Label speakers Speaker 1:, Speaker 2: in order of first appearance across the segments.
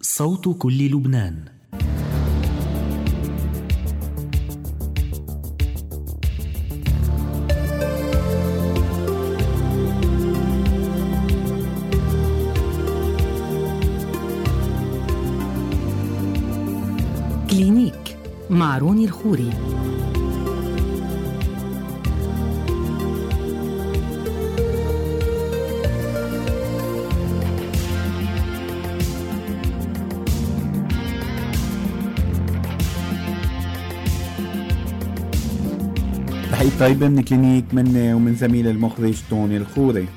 Speaker 1: صوت كل لبنان. كلينيك مع روني الخوري.
Speaker 2: تحية طيبة من كلينيك مني ومن زميل المخرج توني الخوري.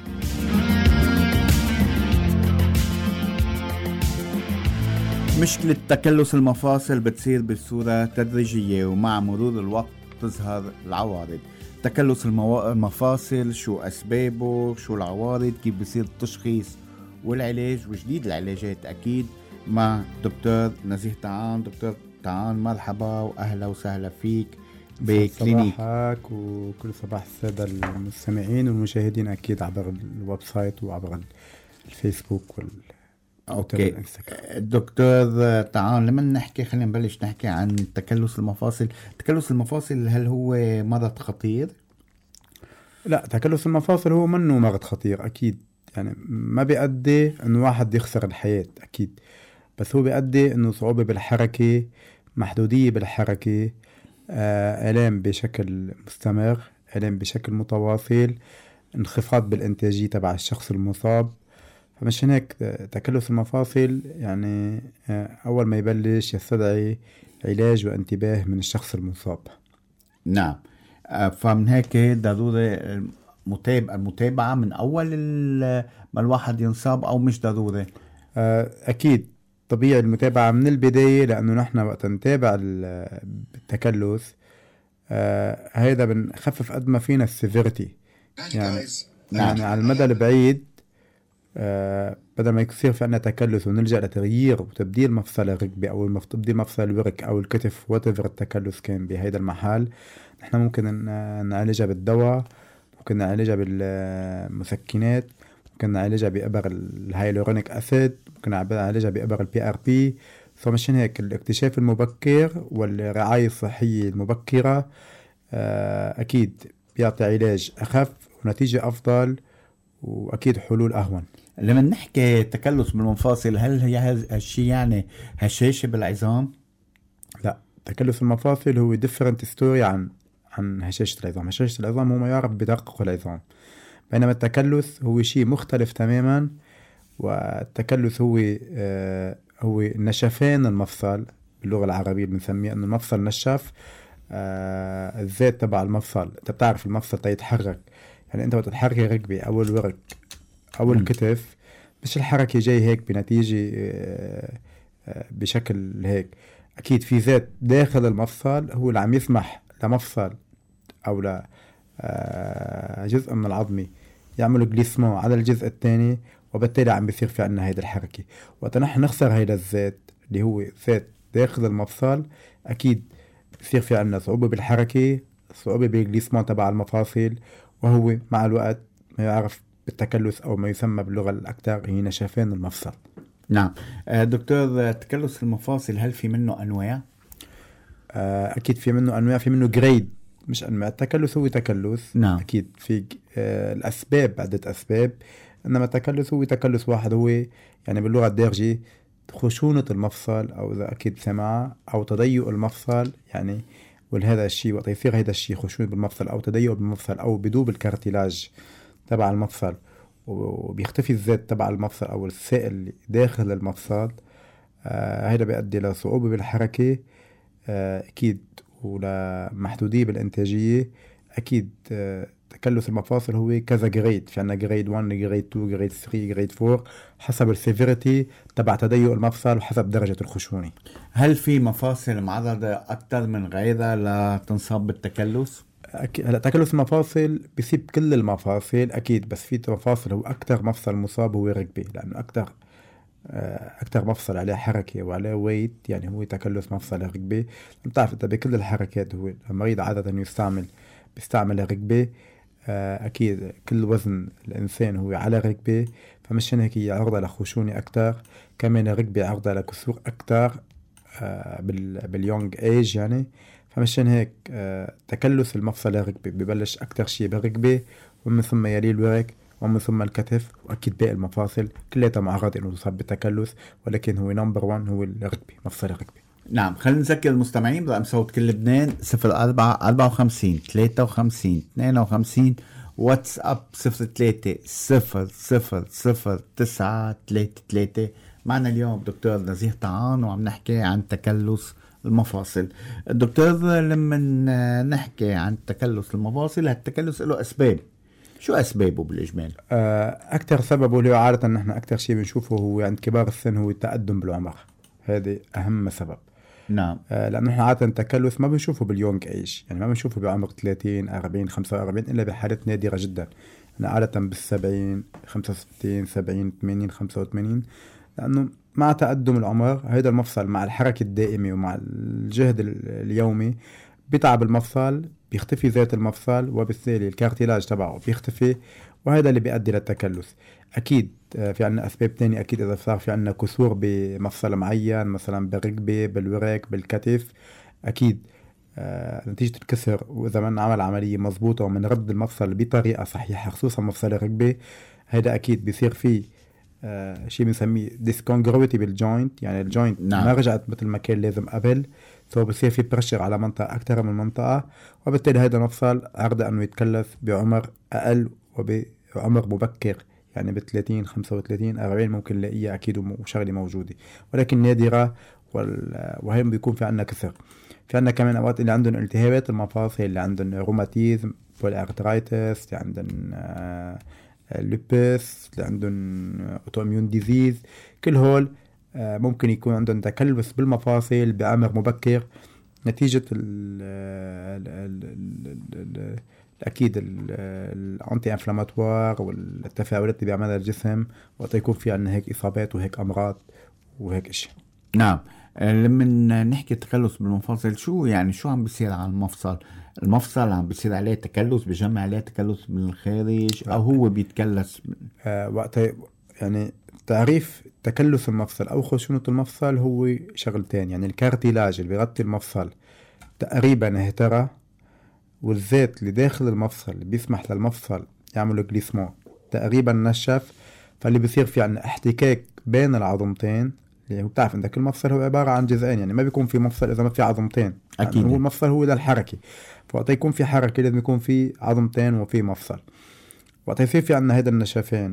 Speaker 2: مشكلة تكلس المفاصل بتصير بصورة تدريجية ومع مرور الوقت تظهر العوارض. تكلس المفاصل شو أسبابه، شو العوارض، كيف بصير التشخيص والعلاج وجديد العلاجات أكيد مع دكتور نزيه طعان. دكتور طعان مرحبا وأهلا وسهلا فيك بكلينيك.
Speaker 3: صباحك وكل صباح السادة المستمعين والمشاهدين أكيد عبر الويب سايت وعبر الفيسبوك
Speaker 2: اوكي دكتور طعان، لما نحكي خلينا نبلش نحكي عن تكلس المفاصل. تكلس المفاصل هل هو مرض خطير؟
Speaker 3: لا، تكلس المفاصل هو منه مرض خطير أكيد، يعني ما بيؤدي إنه واحد يخسر الحياة أكيد، بس هو بيؤدي إنه صعوبة بالحركة، محدودية بالحركة، آلام بشكل مستمر، آلام بشكل متواصل، انخفاض بالإنتاجية تبع الشخص المصاب. فمشان هيك تكلس المفاصل يعني أول ما يبلش يستدعي علاج وانتباه من الشخص المصاب.
Speaker 2: نعم، فمن هيك ضروري المتابعة من أول ما الواحد ينصاب أو مش ضروري؟
Speaker 3: أكيد طبيعي المتابعة من البداية، لأنه نحن وقت نتابع التكلس هيدا بنخفف قد ما فينا السيفيرتي، يعني على المدى البعيد بدل ما يصير في عنا تكلس ونلجأ لتغيير وتبديل مفصل الركبة أو تبديل مفصل الورك أو الكتف whatever التكلس كان بهيدا المحل، نحن ممكن نعالجها بالدواء، ممكن نعالجها بالمسكنات، ممكن نعالجها بإبر الهايلورونيك أسيد، ممكن نعالجها بإبر PRP. فمشان هيك الاكتشاف المبكر والرعاية الصحية المبكرة أكيد بيعطي علاج أخف ونتيجة أفضل وأكيد حلول أهون.
Speaker 2: لما نحكي تكلس بالمفاصل هل هي هالشي يعني هشاشة بالعظام؟
Speaker 3: لا، تكلس المفاصل هو different story عن هشاشة العظام. هشاشة العظام هو ما يعرف بدقق العظام، بينما التكلس هو شيء مختلف تماما. والتكلس هو نشفان المفصل، باللغة العربية بنسميه أنه المفصل نشف. الزيت تبع المفصل، انت بتعرف المفصل يتحرك، يعني انت بتتحرك ركبة او الورك او الكتف، مش الحركة جاي هيك بنتيجة بشكل هيك. اكيد في زيت داخل المفصل هو اللي عم يسمح لمفصل او جزء من العظمة يعملوا جليسمون على الجزء الثاني، وبالتالي عم بيصير في عنا هيدا الحركة. وقت نحن نخسر هيدا الزيت اللي هو زيت داخل المفصل، اكيد بصير في عنا صعوبة بالحركة، صعوبة بالجليسمون تبع المفاصل، وهو مع الوقت ما يعرف بالتكلس أو ما يسمى باللغة الأكثر هي نشفان المفصل.
Speaker 2: نعم دكتور، تكلس المفاصل هل في منه أنواع؟
Speaker 3: أكيد في منه أنواع، في منه جريد مش أنواع. التكلس هو تكلس.
Speaker 2: نعم.
Speaker 3: أكيد في الأسباب عدة أسباب، إنما التكلس هو تكلس واحد، هو يعني باللغة الدارجة خشونة المفصل، أو إذا أكيد سمع، أو تضيق المفصل يعني. ولهذا الشيء وقت يصير هذا الشيء خشونة بالمفصل أو تضيق بالمفصل أو بدوب الكارتلاج تبع المفصل وبيختفي الزيت تبع المفصل أو السائل داخل المفصل، هذا بيؤدي لصعوبة بالحركة أكيد ولمحدودية بالإنتاجية. أكيد تكلس المفاصل هو كذا جريد، في عنا جريد 1 جريد 2 جريد 3 جريد 4 حسب السيفيريتي تبع تضيق المفصل وحسب درجة الخشونة.
Speaker 2: هل في مفاصل معرضة أكثر من غيرها لتنصاب بالتكلس؟
Speaker 3: هلا تكلس المفاصل بيصيب كل المفاصل أكيد، بس في مفاصل هو أكتر مفصل مصاب هو ركبة، لأنه أكتر مفصل عليه حركة وعليه ويت، يعني هو تكلس مفصل الركبة. بتعرف أنت بكل الحركات هو المريض عادة بيستعمل الركبة. أكيد كل وزن الإنسان هو على ركبة، فمشان هيك هي عرضة لخشونة أكتر، كمان الركبة عرضة لكسور أكتر باليونج ايج يعني. فمشان هيك تكلس المفصل الركبي ببلش أكتر شيء بالركبة، ومن ثم يلي الورك، ومن ثم الكتف، وأكيد باقي المفاصل كلها معرضة إنه تصاب بالتكلس، ولكن هو نمبر 1 هو الركبي، مفصل الركبي.
Speaker 2: نعم، خلينا نذكر المستمعين برقم صوت كل لبنان 04 54 53 52 واتساب 03 000 933. معنا اليوم دكتور نزيه طعان وعم نحكي عن تكلس المفاصل. الدكتور لما نحكي عن تكلس المفاصل، هالتكلس له أسباب، شو أسبابه بالإجمال؟
Speaker 3: أكتر سببه اللي هو عادة نحن أكتر شيء بنشوفه هو عند كبار السن هو التقدم بالعمر، هذا أهم سبب.
Speaker 2: نعم.
Speaker 3: لأنه نحن عادة التكلس ما بنشوفه باليونج ايج، يعني ما بنشوفه بعمر 30 40 45 إلا بحالات نادرة جدا. أنا عادة بالسبعين 65 70 80 85، لأنه مع تقدم العمر هيدا المفصل مع الحركة الدائمة ومع الجهد اليومي بيتعب المفصل، بيختفي ذات المفصل، وبالتالي الكارتيلاج تبعه بيختفي، وهذا اللي بيؤدي للتكلس. أكيد في عنا أسباب تانية، أكيد إذا صار في عنا كسور بمفصل معين مثلا بالركبة بالورك بالكتف، أكيد نتيجة الكسر، وإذا ما نعمل عملية مضبوطة ومن رد المفصل بطريقة صحيحة خصوصا مفصل الركبة، هذا أكيد بيصير فيه شيء بنسميه discongruity بالجوينت، يعني الجوينت ما رجعت مثل ما كان لازم قبل، سو بصير في بريشر على منطقة أكثر من منطقة، وبالتالي هذا المفصل عرضة أنه يتكلف بعمر أقل وبعمر مبكر، يعني ب30 35 40 ممكن نلاقيها أكيد وشغلة موجودة، ولكن نادرة. وهي بيكون في عنا كسر. في عنا كمان أوقات اللي عندهم التهابات المفاصل، اللي عندهم روماتيزم بولارترايتس، اللي عندهم لوبس، اللي عندهم اوتوميون ديزيز، كل هول ممكن يكون عندهم تكلس بالمفاصل بعمر مبكر نتيجة أكيد الأنتي انفلاماتوار والتفاعلات اللي بيعملها الجسم وقت يكون في عندنا هيك إصابات وهيك أمراض وهيك إشي.
Speaker 2: نعم. لما نحكي تكلس بالمفاصل، شو يعني شو عم بيصير على المفصل عم بيصير عليه تكلس، بيجمع عليه تكلس من الخارج أو هو بيتكلس؟
Speaker 3: وقت يعني تعريف تكلس المفصل أو خشونة المفصل هو شغلتين، يعني الكارتيلاج اللي بيغطي المفصل تقريبا اهترى، والزيت اللي داخل المفصل اللي بيسمح للمفصل يعمل جليسمون تقريبا نشف، فاللي بيصير في عنا احتكاك بين العظمتين، اللي هو بتعرف عندك المفصل هو عبارة عن جزئين، يعني ما بيكون في مفصل إذا ما في عظمتين، أكيد يعني هو المفصل هو للحركة، فوقت يكون في حركة لازم يكون في عظمتين وفي مفصل. وقت يصير في عنا هيدا النشفين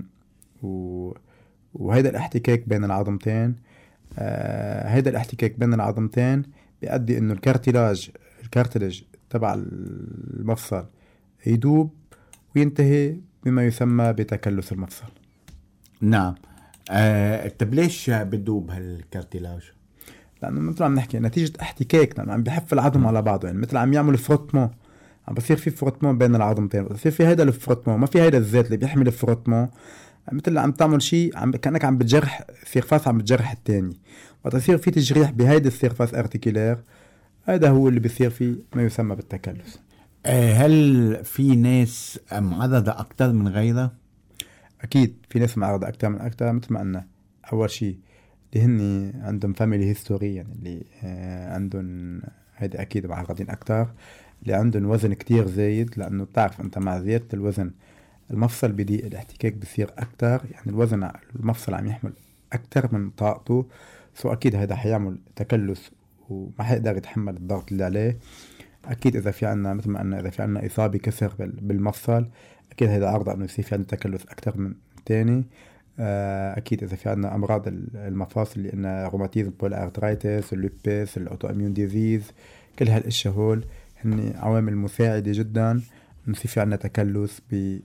Speaker 3: وهيدا الاحتكاك بين العظمتين، هيدا الاحتكاك بين العظمتين بيؤدي إنه الكارتيلاج تبع المفصل يدوب وينتهي بما يسمى بتكلس المفصل.
Speaker 2: نعم. طب ليش بدوب هالكارتيلاج؟
Speaker 3: لأنه مثل عم نحكي نتيجة احتكاك، لأنه عم بيحف العظم على بعضه، يعني مثل عم يعمل فروتمون، عم بصير في فروتمون بين العظمتين، بصير في هيدا الفروتمون، ما في هيدا الزيت اللي بيحمل الفروتمون، مثل عم تعمل شيء كأنك عم بتجرح سيرفاس عم بتجرح التاني، وتصير في تجريح بهيدا السيرفاس ارتيكولير، هذا هو اللي بيصير فيه ما يسمى بالتكلس.
Speaker 2: هل في ناس معرضة أكتر من غيرها؟
Speaker 3: أكيد في ناس معرضة أكتر من أكتر، مثل ما قلنا أول شيء اللي هن عندهم فاميلي هيستوري، يعني اللي عندهم هيدا أكيد معرضين أكتر، اللي عندهم وزن كتير زايد، لأنه بتعرف أنت مع زيادة الوزن المفصل بضيق، الاحتكاك بصير أكتر، يعني الوزن المفصل عم يحمل أكتر من طاقته، سو أكيد هيدا حيعمل تكلس وما حيقدر يتحمل الضغط اللي عليه. أكيد إذا في عنا مثل ما قلنا إذا في عنا إصابة كسر بالمفصل، أكيد هيدا عرضة إنه يصير في عنا تكلس أكتر من تاني. أكيد إذا في عنا أمراض المفاصل اللي إنها روماتيزم بولارترايتس، اللوبس، الأوتوميون ديزيز، كل هالأشياء هول هن عوامل مساعدة جدا نصير في عنا تكلس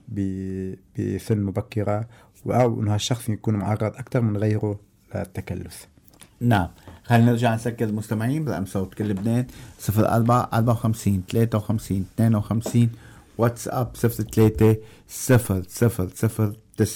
Speaker 3: بسن مبكرة، أو إنه هالشخص يكون معرض أكتر من غيره للتكلس.
Speaker 2: نعم. خلينا نرجع نسكر المستمعين برقم صوت كل لبنان 04 54 53 52 واتساب 03 000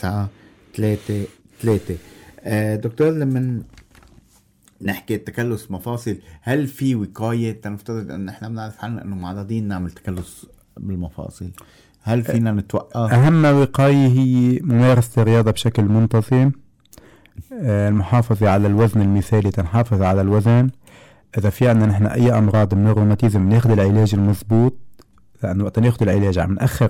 Speaker 2: 933. دكتور لما نحكي تكلس مفاصل، هل في وقاية؟ تنفترض أن احنا بنعرف حالنا أنه معرضين نعمل تكلس بالمفاصل، هل فينا نتوقف؟
Speaker 3: أهم وقاية هي ممارسة الرياضة بشكل منتظم، المحافظة على الوزن المثالي، تنحافظ على الوزن. إذا في عندنا نحن أي أمراض من الروماتيزم ناخد العلاج المضبوط، لأنه وقت ناخد العلاج عم نأخر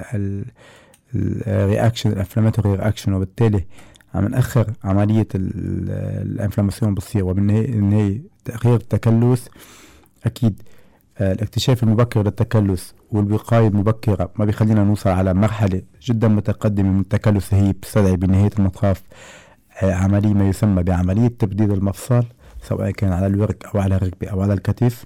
Speaker 3: الرياكشن الانفلاماتوري رياكشن، وبالتالي عم نأخر عملية الانفلاماسيون بتصير، وبالنهاية تأخير التكلس. أكيد الاكتشاف المبكر للتكلس والوقاية المبكرة ما بيخلينا نوصل على مرحلة جدا متقدمة من التكلس، هي بتستدعي بنهاية المطاف عملية ما يسمى بعملية تبديل المفصل، سواء كان على الورك أو على الركبة أو على الكتف.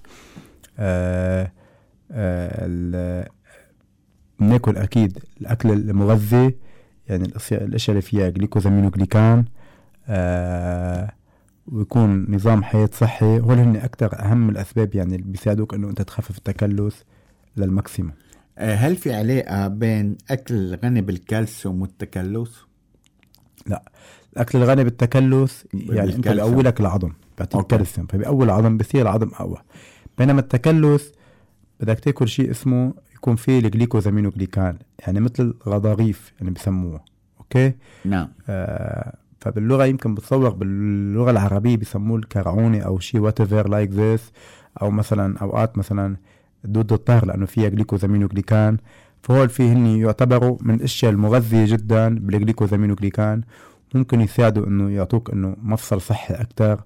Speaker 3: ناكل أكيد الأكل المغذي، يعني الأشياء اللي فيها جليكوزامينوغليكان، ويكون نظام حياة صحي. هول هن أكتر أهم الأسباب يعني اللي بيساعدوك أنه أنت تخفف التكلس للماكسيموم.
Speaker 2: هل في علاقة بين أكل الغني بالكالسيوم والتكلس؟
Speaker 3: لا، الأكل الغني بالتكلس يعني أنت بيقولك العظم، بيعطيك كالسيوم، فبيقوي العظم، بيصير العظم أقوى. بينما التكلس بدك تاكل شيء اسمه يكون فيه الجليكوزامينوغليكان، يعني مثل الغضاريف يعني بسموه. أوكي؟
Speaker 2: نعم.
Speaker 3: فباللغة يمكن بتصور باللغة العربية بيسموه الكرعونة أو شيء whatever like this، أو مثلا أوقات مثلا دود الطهر لأنه فيها جليكوزامينوغليكان. فهول فيه هني يعتبروا من الأشياء المغذية جدا بالجليكوزامينوغليكان، ممكن يساعدوا إنه يعطوك إنه مفصل صحي أكتر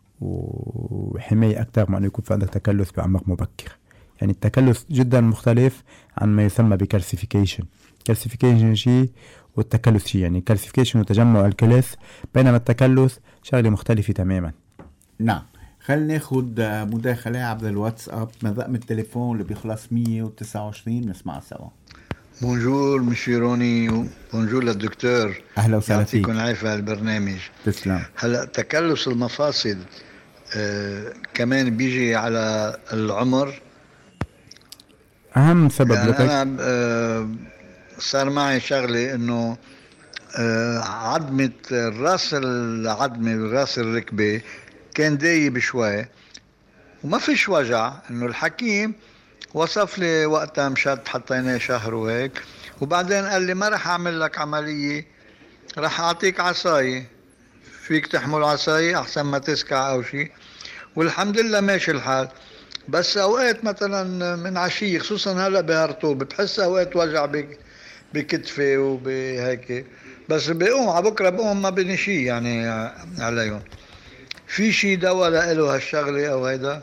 Speaker 3: وحماية أكتر، مع إنه يكون في عندك تكلس بعمر مبكر. يعني التكلس جدا مختلف عن ما يسمى بكالسيفيكيشن. كالسيفيكيشن شيء والتكلس شيء، يعني كالسيفيكيشن وتجمع الكلس، بينما التكلس شغلة مختلفة تماما.
Speaker 2: نعم. خلينا ناخد مداخلة عبر الواتساب من رقم التليفون اللي بيخلص 129، نسمع سوا.
Speaker 4: بونجور مشيروني، بونجور للدكتور.
Speaker 2: أهلا وسهلا فيك،
Speaker 4: يعطيكم العافية على البرنامج.
Speaker 2: تسلم.
Speaker 4: هلا تكلس المفاصل كمان بيجي على العمر؟
Speaker 3: أهم سبب
Speaker 4: يعني
Speaker 3: لك
Speaker 4: أنا صار معي شغلة إنه عظمة الراس، العظمة براس الركبة كان دايب شوي وما فيش وجع. إنه الحكيم وصف لي وقتها مشت حطيناه شهر وهيك، وبعدين قال لي ما رح أعمل لك عملية، رح أعطيك عصاية فيك تحمل عصاية أحسن ما تسكع أو شيء. والحمد لله ماشي الحال. بس أوقات مثلا من عشية خصوصا هلأ بهالرطوبة بحس أوقات وجع بكتفي وبهيك، بس بقوم على بكرة بقوم ما بني شيء يعني عليهم. في شيء دواء لإله هالشغلة أو هيدا؟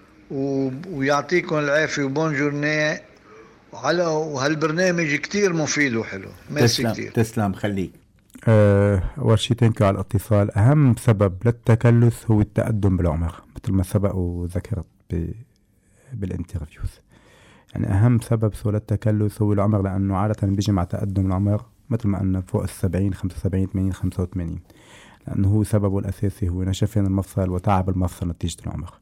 Speaker 4: ويعطيكم العافية وبونجورني على وهالبرنامج كتير مفيد وحلو. ميرسي كتير.
Speaker 2: تسلم خليك.
Speaker 3: أول شيء تنكر على الاتصال. أهم سبب للتكلس هو التقدم بالعمر، مثل ما سبق وذكرت بالانترفيوز. يعني أهم سبب للتكلس هو العمر، لأنه عادة بيجي مع تقدم العمر، مثل ما قلنا فوق 70 75 80 85، لأنه هو سببه الأساسي هو نشفان المفصل وتعب المفصل نتيجة العمر.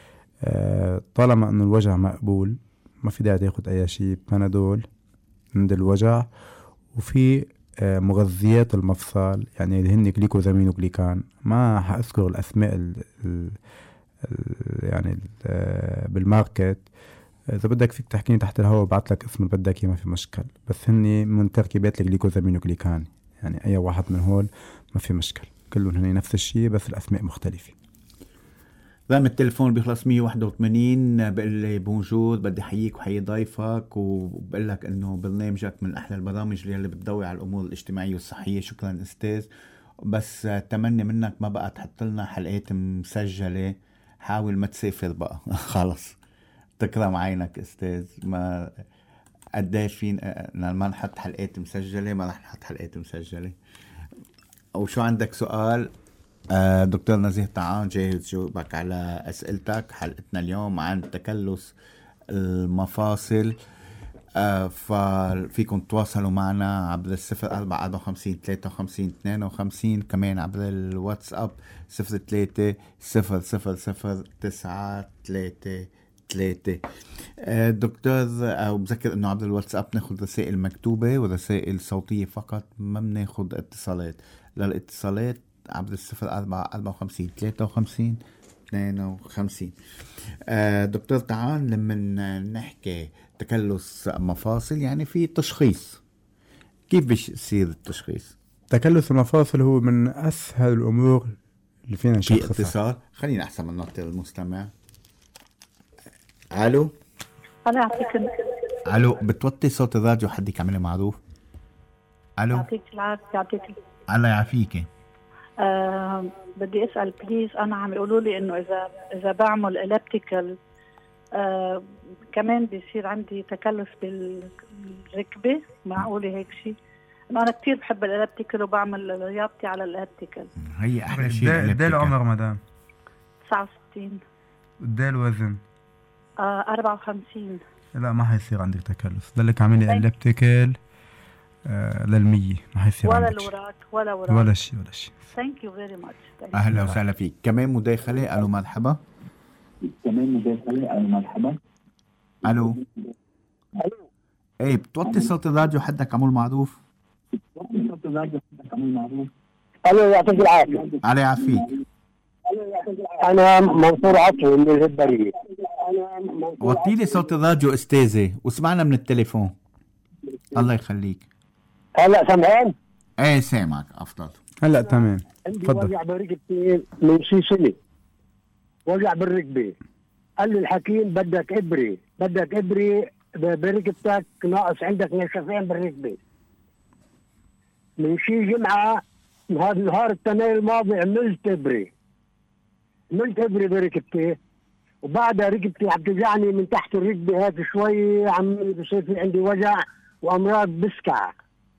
Speaker 3: طالما أنه الوجع مقبول ما في داعي تاخد أي شيء، بانادول عند الوجع. وفي مغذيات المفصل يعني اللي هن جليكوزامينوغليكان، ما حأذكر الأسماء يعني بالماركت، إذا بدك فيك تحكيني تحت الهواء وبعت لك اسم بدك ما في مشكل، بس هن من تركيبات الجليكوزامينوغليكان، يعني أي واحد من هول ما في مشكل، كلهم هن نفس الشيء بس الأسماء مختلفة.
Speaker 2: رقم التليفون بيخلص 181. بقول لي بونجور، بدي حييك وحيي ضيفك، وبقول لك انه برنامجك من احلى البرامج اللي بتضوي على الامور الاجتماعيه والصحيه. شكرا استاذ، بس تمني منك ما بقى تحط لنا حلقات مسجله، حاول ما تسافر بقى خلص، تكرم عينك استاذ. ما قديش فين ما نحط حلقات مسجله، ما رح نحط حلقات مسجله. وشو عندك سؤال؟ دكتور نزيه طعان جاهز جاوبك على أسئلتك. حلقتنا اليوم عن تكلس المفاصل. ففيكم تواصلوا معنا عبر 0454 53 52، كمان عبر الواتساب 03 000 933. دكتور، بذكر انه عبر الواتساب ناخد رسائل مكتوبة ورسائل صوتية فقط، ما بناخد اتصالات. للاتصالات عبر 0454 53 52. دكتور تعال لما نحكي تكلس مفاصل يعني في تشخيص، كيف بيصير التشخيص؟
Speaker 3: تكلس المفاصل هو من أسهل الأمور اللي فينا
Speaker 2: في
Speaker 3: نشخصها.
Speaker 2: اتصال، خلينا أحسن من نعطي المستمع. ألو. ألو، بتوطي صوت الراديو حدك عملي معروف. ألو.
Speaker 5: يعطيك العافية.
Speaker 2: الله يعافيك.
Speaker 5: بدي أسأل بليز، أنا عم يقولوا لي إنه إذا بعمل إليبتيكال كمان بيصير عندي تكلس بالركبة، معقولة هيك شيء؟ أنا كتير بحب الإليبتيكال وبعمل رياضتي على الإليبتيكال.
Speaker 2: هي أحلى شيء.
Speaker 3: قد العمر مدام؟
Speaker 5: 69.
Speaker 3: قد الوزن؟
Speaker 5: 54.
Speaker 3: لا ما حيصير عندك تكلس، ضلك عاملي إليبتيكال لل100 ما حيصير
Speaker 5: ولا
Speaker 3: عندك
Speaker 5: الوراك ولا
Speaker 3: شيء ولا شيء.
Speaker 5: Thank you very much.
Speaker 2: أهلا وسهلا فيك. كمان مداخلة. ألو مرحبا. ألو. إيه بتوطي صوت الراديو حدك عمول معروف.
Speaker 6: ألو يعطيك العافية.
Speaker 2: علي يعافيك.
Speaker 6: أنا منصور عطوي من الهبرية.
Speaker 2: وطي لي صوت الراديو أستاذي واسمعنا من التليفون. الله يخليك.
Speaker 6: هلا سامعين؟
Speaker 2: إيه سامعك أفضل.
Speaker 3: هلا تمام.
Speaker 6: عندي
Speaker 3: تفضل.
Speaker 6: وجع بركبتي من شي سنة، وجع بالركبة. قال لي الحكيم بدك إبرة بركبتك، ناقص عندك نشفين بالركبة. من شي جمعة نهار التنين الماضي عملت إبرة بركبتي، وبعدها ركبتي عم توجعني من تحت الركبة هذا شوي، عم بصير في عندي وجع وأمراض بسكع.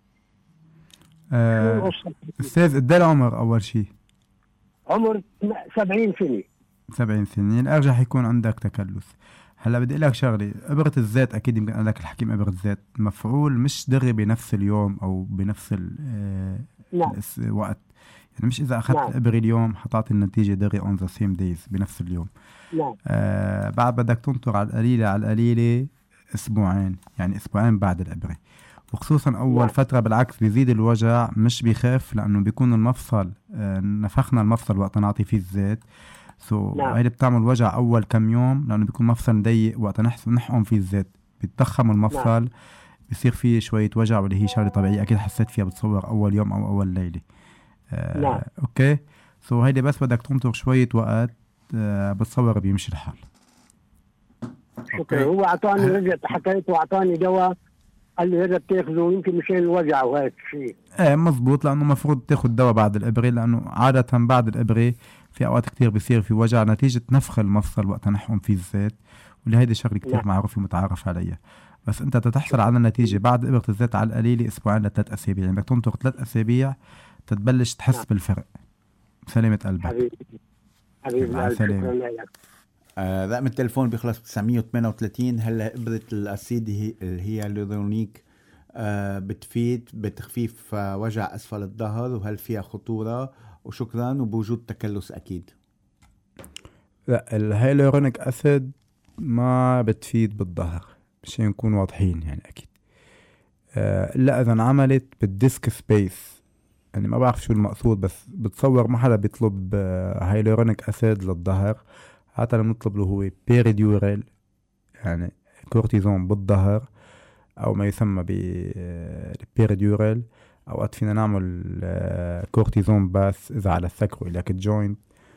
Speaker 3: أستاذ قد العمر أول شيء؟
Speaker 6: عمر 70 سنة.
Speaker 3: 70 سنة، الأرجح يكون عندك تكلس. هلا بدي أقول لك شغلة، إبرة الزيت أكيد يمكن قال لك الحكيم إبرة الزيت مفعول مش دغري بنفس اليوم أو بنفس الوقت، يعني مش إذا أخذت إبرة اليوم حطعت النتيجة دغري on the same days بنفس اليوم. بعد بدك تنطر على القليلة أسبوعين، يعني أسبوعين بعد الإبرة، وخصوصا أول فترة بالعكس بيزيد الوجع مش بيخف، لأنه بيكون المفصل نفخنا المفصل وقت نعطي فيه الزيت، هيدا بتعمل وجع أول كم يوم، لأنه بيكون مفصل ضيق وقت نحقن فيه الزيت بيتضخم المفصل، بيصير فيه شوية وجع، واللي هي شغلة طبيعية أكيد حسيت فيها بتصور أول يوم أو أول ليلة. أوكي، هيدا بس بدك تنطر شوية وقت، بتصور بيمشي الحال.
Speaker 6: شكرا. هو أعطاني رجعت حكيت وأعطاني دواء، قال لي هذا بتاخذه يمكن مشان الوجع وهيك شيء.
Speaker 3: مزبوط، لأنه مفروض تاخذ دواء بعد الإبرة، لأنه عادة بعد الإبرة في أوقات كتير بيصير في وجع نتيجة نفخ المفصل وقت نحقن فيه الزيت، واللي هيدي شغلة كتير معروفة ومتعارف عليها. بس أنت تتحصل على النتيجة بعد إبرة الزيت على القليلة 2 ل3 أسابيع، يعني بدك تنطر 3 أسابيع تتبلش تحس بالفرق. سلامة قلبك.
Speaker 6: حبيبي
Speaker 3: سلامة.
Speaker 2: رقم التليفون بيخلص 938. هلا إبرة الأسيد اللي هي الهيالورونيك بتفيد بتخفيف وجع أسفل الظهر، وهل فيها خطورة؟ وشكرا، وبوجود تكلس أكيد.
Speaker 3: لا، الهيالورونيك أسيد ما بتفيد بالظهر مشان نكون واضحين، يعني أكيد إلا إذا انعملت بالديسك سبيس، يعني ما بعرف شو المقصود، بس بتصور ما حدا بيطلب هيالورونيك أسيد للظهر. حتى لما نطلب له هو بيريديورال، يعني كورتيزون بالظهر، أو ما يسمى بيريديورال. أوقات فينا نعمل كورتيزون بس إذا على السكرو إليك الجوينت.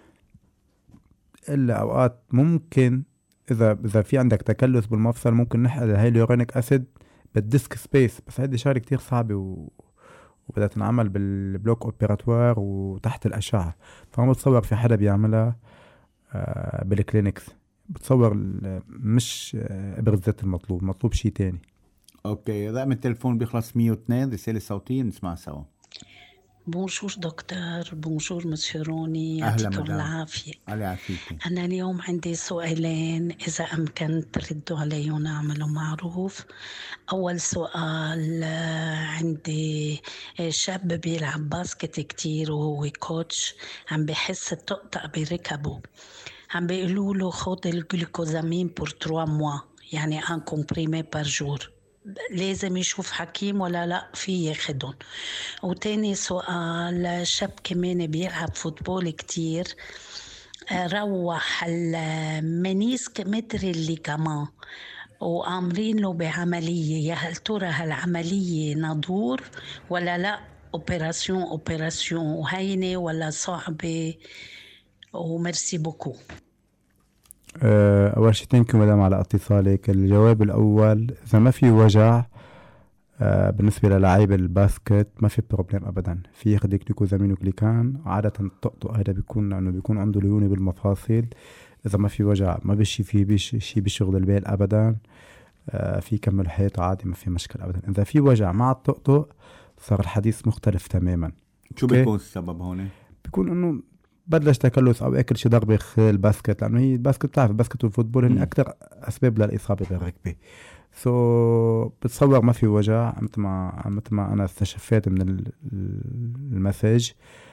Speaker 3: إلا أوقات ممكن إذا في عندك تكلس بالمفصل ممكن نحقن الهيالورونيك أسيد بالديسك سبيس، بس هذه شغلة كتير صعبة وبدها تنعمل بالبلوك أوبيراتوار وتحت الأشعة، فما بتصور في حدا بيعملها بالكلينكس. بتصور مش إبرة زيت المطلوب شيء تاني.
Speaker 2: اوكي، رقم التليفون بيخلص 102. رسالة صوتية نسمع سوا.
Speaker 7: بونجور دكتور، بونجور مسيروني،
Speaker 2: يعطيكم
Speaker 7: العافية. أنا اليوم عندي سؤالين، إذا أمكن تردوا علي ونعملوا معروف. أول سؤال، عندي شاب بيلعب باسكت كتير وهو كوتش، عم بحس الطقطق بركبه، عم بيقولوا له خد الجلوكوزامين بور 3 موا، يعني ان كومبريمي بار جور، لازم يشوف حكيم ولا لا في ياخدهم؟ وتاني سؤال، شاب كمان بيلعب فوتبول كتير، روح المنيسك متر اللي كمان وآمرين له بعملية. يا هل ترى هالعملية نادور ولا لا اوبراسيون وهينة ولا صعبة؟ وميرسي بوكو.
Speaker 3: أول شيء تنكي مدام على اتصالك. الجواب الأول، إذا ما في وجع بالنسبة للاعب الباسكت ما في بروبليم أبدا، في ياخد جلوكوزامين وجليكان. عادة الطقطق هذا بيكون لأنه بيكون عنده ليونة بالمفاصل. إذا ما في وجع ما بشي فيه شي بشغل البال أبدا، في يكمل حياته عادي ما في مشكلة أبدا. إذا في وجع مع الطقطق صار الحديث مختلف تماما.
Speaker 2: شو بيكون السبب هون؟
Speaker 3: بيكون إنه بلش تكلس أو أكل شي ضربة خلال الباسكت، لأنه هي الباسكت بتعرف الباسكت والفوتبول هن أكتر أسباب للإصابة بالركبة. بتصور ما في وجع مثل ما أنا استشفيت من المساج.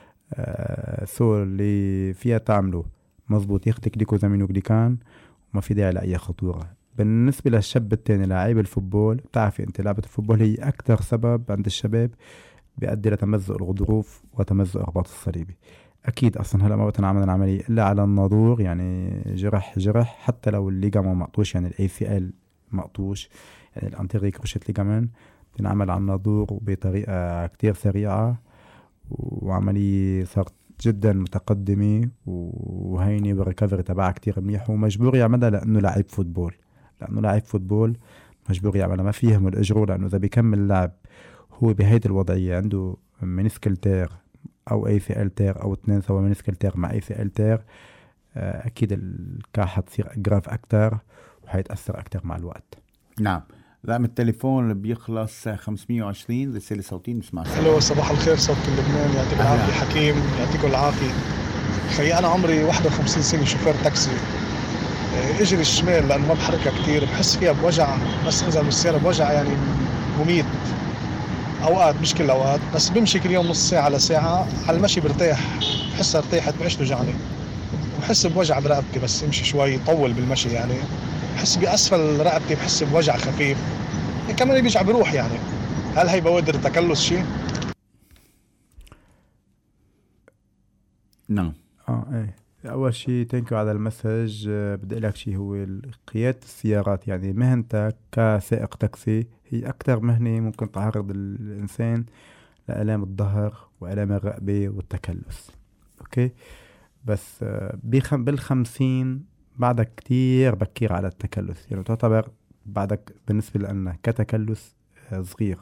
Speaker 3: اللي فيها تعمله مزبوط، ياخدك جلوكوزامين وجليكان وما في داعي لأي خطورة. بالنسبة للشاب التاني لاعب الفوتبول، بتعرفي أنت لعبة الفوتبول هي أكتر سبب عند الشباب بيؤدي لتمزق الغضروف وتمزق الرباط الصليبي. أكيد أصلا هلا ما بتنعمل العملية إلا على الناظور، يعني جرح حتى لو الليجامون مقطوش، يعني ACL مقطوش، يعني الانتيري كروشيت ليجامين بنعمل على الناظور وبطريقة كتير سريعة، وعملية صارت جدا متقدمة وهيني بالريكفري تبعها كتير منيح. ومجبور يعملها لأنه لاعب فوتبول مجبور يعملها، ما فيهم الأجر، لأنه إذا بيكمل لعب هو بهيدي الوضعية عنده منسكل تير أو ACL تير أو 2 سوا منسكل تير مع ACL تير، أكيد الكاحة تصير أجراف أكتر وحيتأثر أكتر مع الوقت.
Speaker 2: نعم. رقم التليفون اللي بيخلص 520 رسالة صوتية نسمع.
Speaker 8: الو، صباح الخير صوت لبنان، يعطيك العافية حكيم، يعطيكم العافية. خي أنا عمري 51 سنة، شوفير تاكسي. اجري الشمال لأنه ما بحركها كتير، بحس فيها بوجع، بس انزل من السيارة بوجع يعني مميت أوقات، مش كل أوقات، بس بمشي كل يوم نص ساعة لساعة على المشي برتاح، بحسها ارتاحت بعيش توجعني، بحس بوجع برقبتي بس يمشي شوي طول بالمشي، يعني بحس بأسفل رقبتي بحس بوجع خفيف كمان بيجع بروح. يعني هل هي بوادر تكلس شيء؟
Speaker 2: نعم.
Speaker 3: ايه، اول شيء تنكو على المسج. بدي لك شيء، هو قيادة السيارات، يعني مهنتك كسائق تاكسي هي اكثر مهنة ممكن تعرض الانسان لآلام الظهر وآلام الرقبة والتكلس. اوكي، بس بال50 بعدك كتير بكير على التكلس، يعني تعتبر بعدك بالنسبة لنا كتكلس صغير.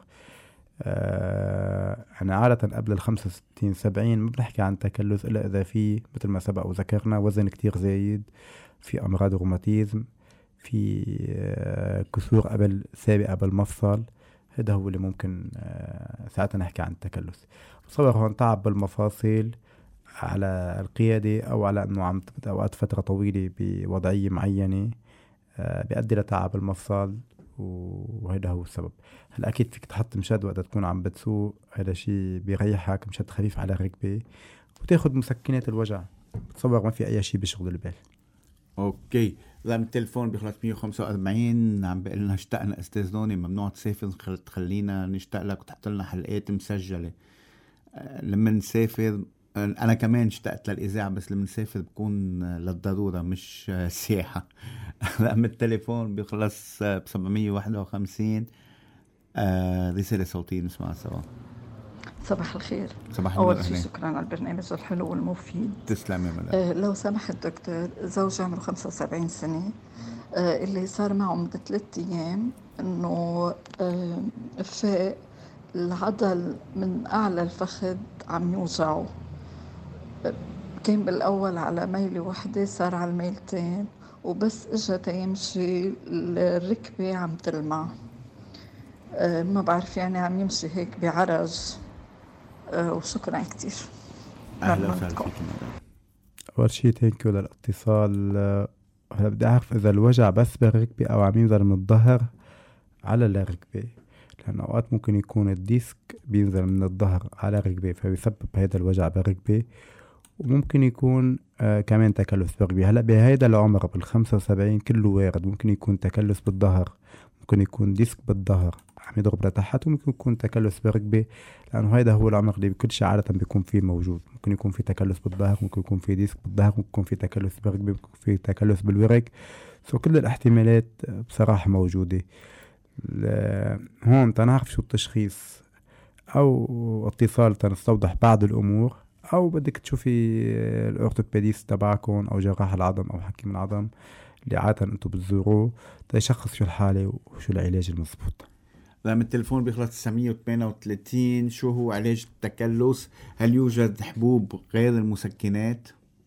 Speaker 3: يعني عادة قبل 65-70 ما بنحكي عن تكلس إلا إذا في مثل ما سبق وذكرنا وزن كتير زايد، في أمراض روماتيزم، في كسور سابقة بالمفصل. هذا هو اللي ممكن ساعتها نحكي عن التكلس. بصور هون تعب بالمفاصل على القيادة أو على أنه عم أوقات فترة طويلة بوضعية معينة بيؤدي لتعب المفصل، وهذا هو السبب. هلا أكيد فيك تحط مشد وقت تكون عم بتسوق، هذا شيء بيريحك، مشد خفيف على الركبة، وتاخد مسكنات الوجع. بتصور ما في أي شيء بشغل البال.
Speaker 2: أوكي، رقم التليفون بيخلص 145. عم بيقول لنا اشتقنا أستاذ نوني، ممنوع تسافر، تخلينا نشتاق لك وتحط لنا حلقات مسجلة لما نسافر. أنا كمان اشتقت للإذاعة، بس لما نسافر بكون للضرورة مش سياحة. رقم التليفون بيخلص 751. رسالة صوتية نسمعها سوا.
Speaker 9: صباح الخير.
Speaker 2: صباح النور.
Speaker 9: أول شيء شكرا على البرنامج الحلو والمفيد.
Speaker 2: تسلم يا ملا.
Speaker 9: لو سمحت دكتور، زوجي عمره 75 سنة، اللي صار معه من 3 أيام إنه فاق العضل من أعلى الفخذ عم يوجعه. كان بالأول على ميلة واحدة صار على الميلتين، وبس إجا تيمشي الركبة عم تلمع. ما بعرف يعني عم يمشي هيك بعرج. وشكرا كتير.
Speaker 2: أهلا وسهلا فيك.
Speaker 3: أول شيء تانكيو للاتصال. هلا بدي أعرف إذا الوجع بس بالركبة أو عم ينزل من الظهر على الركبة، لأن أوقات ممكن يكون الديسك بينزل من الظهر على الركبة فبيسبب هذا الوجع بالركبة، وممكن يكون كمان تكلس بالركبة. هلا بهيدا العمر بال75 كله وارد، ممكن يكون تكلس بالظهر ممكن يكون ديسك بالظهر عم يضرب لتحت، وممكن يكون تكلس بالركبة، لأنه هيدا هو العمر اللي بكل شيء عادة بيكون فيه موجود. ممكن يكون في تكلس بالظهر، ممكن يكون في ديسك بالظهر، ممكن يكون في تكلس بالركبة، ممكن في تكلس بالورك. كل الاحتمالات بصراحة موجودة. هون تنعرف شو التشخيص أو اتصال تنستوضح بعض الأمور، أو بدك تشوفي الأورتوبيديست تبعكم أو جراح العظم أو حكيم العظم اللي عادة أنتو بتزوروه تيشخص شو الحالة وشو العلاج المضبوط.
Speaker 2: رقم التلفون بيخلص 938. شو هو علاج التكلس؟ هل يوجد حبوب غير المسكنات؟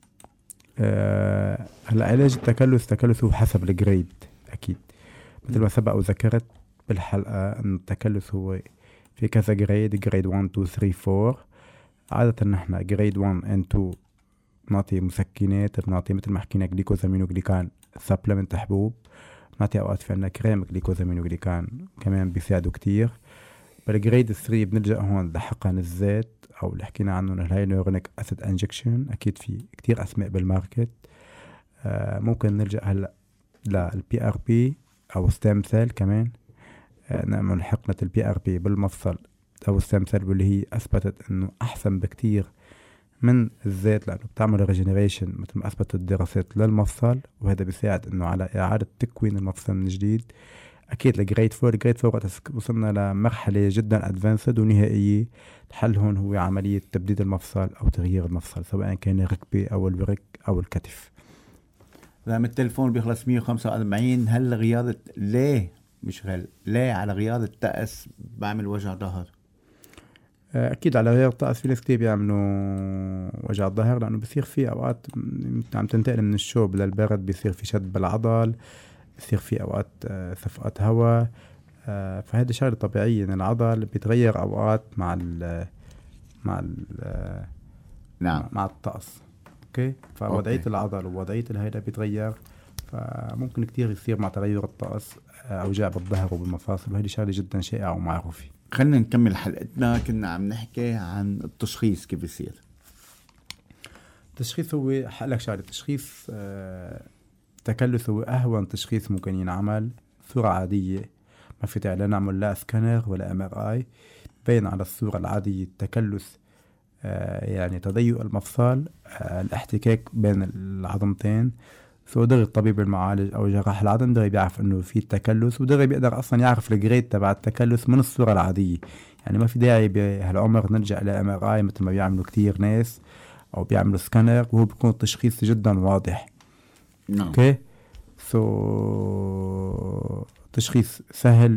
Speaker 3: هلا علاج التكلس هو حسب الجريد. أكيد مثل ما سبق وذكرت بالحلقة أن التكلس هو في كذا جريد 1 2 3 4. عادة نحن جريد 1 and 2 نعطي مسكنات، بنعطي مثل ما حكينا جليكوزامين وجليكان سبلمنت حبوب، نعطي أوقات في عنا كريم جليكوزامين وجليكان كمان بيساعدوا كتير. بالجريد 3 بنلجأ هون لحقن الزيت أو اللي حكينا عنه الهايلورونيك أسيد انجكشن. أكيد في كتير أسماء بالماركت. ممكن نلجأ هلأ للبي ار بي أو ستيم سيل كمان. نعمل حقنة البي ار بي بالمفصل أو ستيم سيل، واللي هي أثبتت إنه أحسن بكتير من الزيت، لأنه بتعمل ريجنريشن مثل ما أثبتت الدراسات للمفصل، وهذا بيساعد إنه على إعادة تكوين المفصل من جديد. أكيد الجريد 4 وقت وصلنا لمرحلة جدا أدفانسد ونهائية، الحل هون هو عملية تبديد المفصل أو تغيير المفصل، سواء كان الركبة أو الورك أو الكتف.
Speaker 2: رقم التلفون بيخلص 145. هل رياضة ليه على رياضة تأس بعمل وجع ظهر؟
Speaker 3: أكيد على رياضة تأس في ناس كتير بيعملوا وجع ظهر، لأنه بيصير في أوقات عم تنتقل من الشوب للبرد، بيصير في شد بالعضل، بيصير في أوقات صفقات هواء. فهذا شغلة طبيعية إن العضل بيتغير أوقات مع الطقس. أوكي، فوضعية العضل ووضعية الهيدا بيتغير، فممكن كتير يصير مع تغير الطقس أوجاع بالظهر وبالمفاصل، وهذه شغلة جدا شائعة ومعروفة.
Speaker 2: خلينا نكمل حلقتنا. كنا عم نحكي عن التشخيص كيف يصير.
Speaker 3: التشخيص هو حقلك شغلة. التشخيص تكلس هو أهون تشخيص ممكن ينعمل. صورة عادية ما في داعي نعمل لا سكانر ولا MRI، بين على الصورة العادية التكلس يعني تضيق المفصل، الاحتكاك بين العظمتين. دغري الطبيب المعالج أو جراح العظم دغري بيعرف إنه في تكلس، ودغري بيقدر أصلا يعرف الجريد تبع التكلس من الصورة العادية. يعني ما في داعي بهالعمر نلجأ إلى MRI مثل ما بيعملوا كتير ناس أو بيعملوا سكانر، وهو بيكون التشخيص جدا واضح. اوكي، تشخيص سهل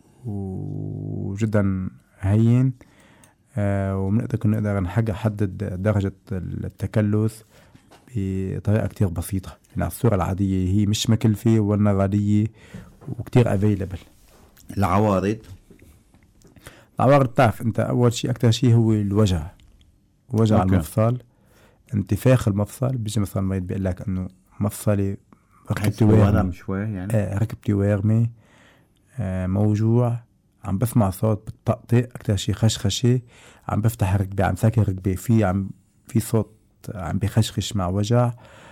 Speaker 3: وجدا هين، وبنقدر نحدد درجة التكلس بطريقة كتير بسيطة. يعني الصورة العادية هي مش مكلفة ولا غالية وكتير افيلبل.
Speaker 2: العوارض
Speaker 3: بتعرف انت اول شيء اكتر شيء هو الوجع المفصل، انتفاخ المفصل. بيجي مثلا المريض بيقول لك انه مفصلي ركبتي وارمة
Speaker 2: شوي، يعني
Speaker 3: ركبتي وارمة، موجوع، عم بسمع صوت بالطقطق، اكتر شيء خشخشة، عم بفتح ركبي، عم ساكن ركبي، في صوت عم بخشخش مع وجع،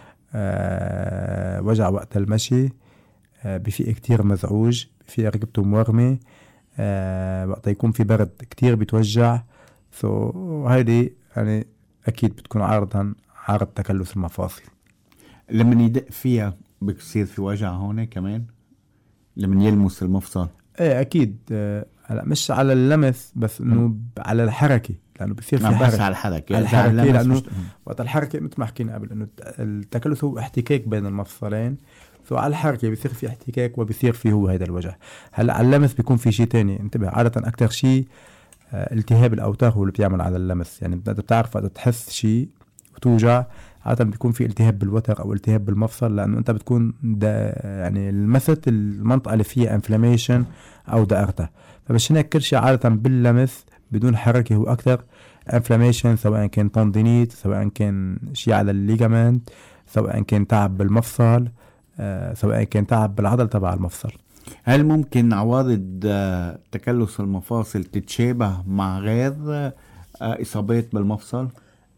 Speaker 3: وجع وقت المشي، بفيق كتير مزعوج، بفيق ركبته مورمة، وقت يكون في برد كتير بتوجع. هيدي يعني أكيد بتكون عارض تكلس المفاصل.
Speaker 2: لما يدق فيها بيصير في وجع هون كمان لما يلمس المفصل؟
Speaker 3: ايه أكيد. هلا مش على اللمس بس، إنه على الحركة، لأنه بصير في
Speaker 2: حركة. بس على الحركة
Speaker 3: لأنه وقت الحركة مثل ما حكينا قبل إنه التكلس هو احتكاك بين المفصلين، على الحركة بيصير في احتكاك وبيصير فيه هو هذا الوجع. هلا على اللمس بيكون في شيء تاني. انتبه، عادة أكتر شيء التهاب الأوتار هو اللي بيعمل على اللمس. يعني بتعرف وقت تحس شيء وتوجع، عادة بيكون في التهاب بالوتر أو التهاب بالمفصل، لأنه أنت بتكون يعني لمست المنطقة اللي فيها انفلاميشن أو دقرتها. فمش هناك كل شيء عادة باللمس بدون حركة هو أكتر انفلاميشن، سواء كان تندينيت، سواء كان شيء على الليجامنت، سواء كان تعب بالمفصل، سواء كان تعب بالعضل تبع المفصل.
Speaker 2: هل ممكن عوارض تكلس المفاصل تتشابه مع غير إصابات بالمفصل؟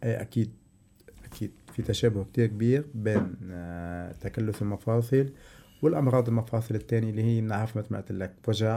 Speaker 3: أكيد في تشابه كتير كبير بين تكلس المفاصل والأمراض المفاصل الثانية اللي هي بنعرف مثل ما قلت لك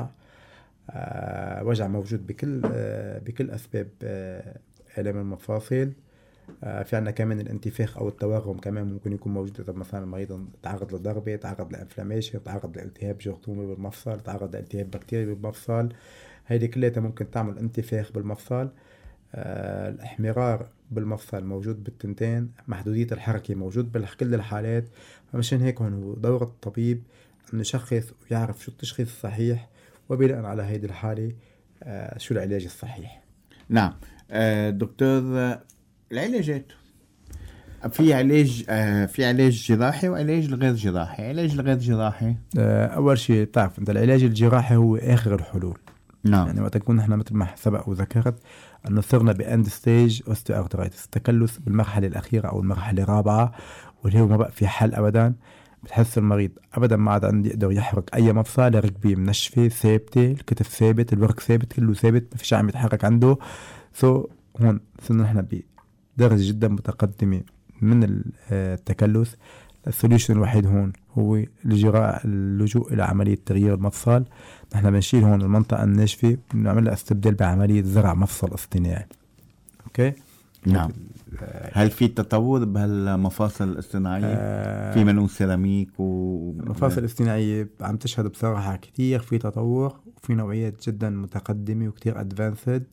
Speaker 3: وجع موجود بكل أسباب آلام المفاصل. في عنا كمان الانتفاخ أو التورم كمان ممكن يكون موجود إذا مثلا المريض تعرض لضربة، تعرض لإنفلاميشن، تعرض لالتهاب جرثومي بالمفصل، تعرض لالتهاب بكتيري بالمفصل. هيدي كلها ممكن تعمل انتفاخ بالمفصل. الاحمرار بالمفصل موجود بالتنتين، محدودية الحركة موجود بكل الحالات. فمشان هيك هون هو دور الطبيب أنه يشخص ويعرف شو التشخيص الصحيح، وبناء على هيدي الحالة شو العلاج الصحيح.
Speaker 2: نعم دكتور، العلاجات في علاج جراحي وعلاج غير جراحي. علاج الغير جراحي
Speaker 3: أول شيء بتعرف أنت العلاج الجراحي هو آخر الحلول.
Speaker 2: نعم.
Speaker 3: يعني وقت نكون احنا مثل ما سبق وذكرت أنه صرنا بأند ستيج أوستيوأرثرايتس، تكلس بالمرحلة الأخيرة أو المرحلة الرابعة، واللي هو ما بقى في حل أبدا. بتحس المريض أبدا ما عاد عنده يقدر يحرك أي مفصل، ركبيه منشفة ثابتة، الكتف ثابت، الورك ثابت، كله ثابت، ما فيش عم يتحرك عنده. هون صرنا نحن بدرجة جدا متقدمة من التكلس. السوليوشن الوحيد هون هو اللجوء إلى عملية تغيير المفصل. نحن بنشيل هون المنطقة الناشفة، بنعمل لها استبدال بعملية زرع مفصل اصطناعي. اوكي.
Speaker 2: نعم. هل في تطور بهالمفاصل الاصطناعية؟ في منهم سيراميك
Speaker 3: المفاصل الاصطناعية عم تشهد بصراحة كتير في تطور، وفي نوعيات جدا متقدمة وكتير ادفانسد.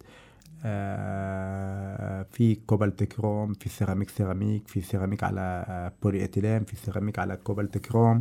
Speaker 3: في كوبالت كروم، في سيراميك، في سيراميك على بولي اتيلين، في سيراميك على كوبالت كروم.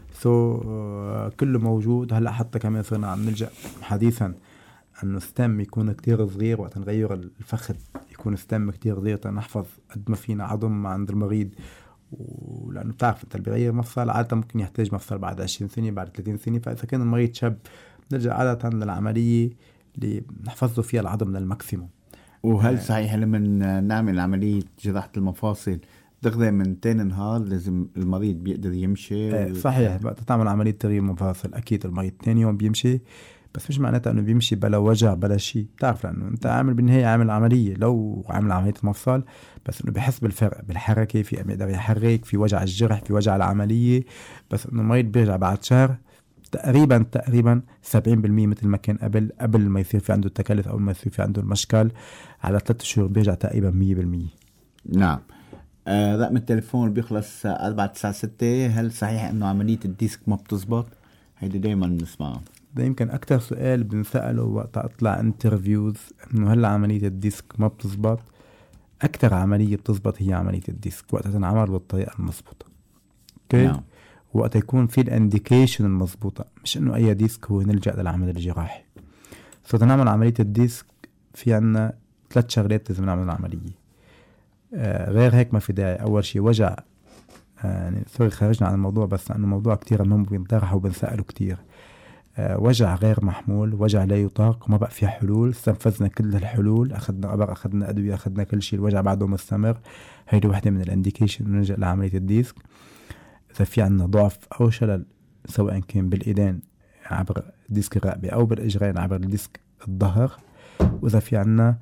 Speaker 3: كله موجود. هلا حتى كمان صرنا عم نلجأ حديثا انه ستام يكون كتير صغير، وقت نغير الفخذ يكون ستام كتير صغير تنحفظ قد ما فينا عظم عند المريض. ولانه بتعرف انت اللي بيغير مفصل عادة ممكن يحتاج مفصل بعد 20 سنة، بعد 30 سنة. فاذا كان المريض شاب نرجع عادة للعملية اللي نحفظ له فيها العظم للماكسيموم.
Speaker 2: وهل صحيح لما نعمل عملية جراحة المفاصل دغري من تاني نهار لازم المريض بيقدر يمشي؟
Speaker 3: صحيح. وقت تعمل عملية تغيير مفاصل أكيد المريض تاني يوم بيمشي، بس مش معناتها أنه بيمشي بلا وجع بلا شيء. تعرف لأنه أنت عامل بالنهاية عامل عملية، لو عامل عملية مفصل بس أنه بيحس بالفرق بالحركة، في أم يقدر يحرك، في وجع الجرح، في وجع العملية. بس أنه المريض بيرجع بعد شهر تقريبا 70% مثل ما كان قبل ما يصير في عنده التكلف أو ما يصير في عنده المشكل. على 3 شهور بيرجع تقريبا 100%.
Speaker 2: نعم. رقم التليفون بيخلص 496. هل صحيح انه عملية الديسك ما بتزبط؟ هيدي دايما بنسمعها.
Speaker 3: ده يمكن اكتر سؤال بنسأله وقت اطلع انترفيوز، انه هل عملية الديسك ما بتزبط؟ اكتر عملية بتزبط هي عملية الديسك وقت تنعمل بالطريقة المضبوطة. اوكي. نعم. وقت يكون في الانديكيشن المضبوطة، مش انه اي ديسك هو نلجأ للعمل الجراحي. نعمل عملية الديسك في عنا 3 شغلات لازم نعمل العملية. غير هيك ما في داعي. أول شيء وجع، يعني سوري خرجنا عن الموضوع بس لأنه موضوع كتير مهم بينطرح وبنسأله كتير. وجع غير محمول، وجع لا يطاق وما بقى فيها حلول. استنفذنا كل الحلول، أخذنا أبر، أخذنا أدوية، أخذنا كل شيء، الوجع بعده مستمر. هيدي واحدة من الانديكيشن نرجع لعملية الديسك. إذا في عنا ضعف أو شلل سواء كان بالإيدين عبر ديسك الرقبة أو بالإجرين عبر ديسك الظهر، وإذا في عنا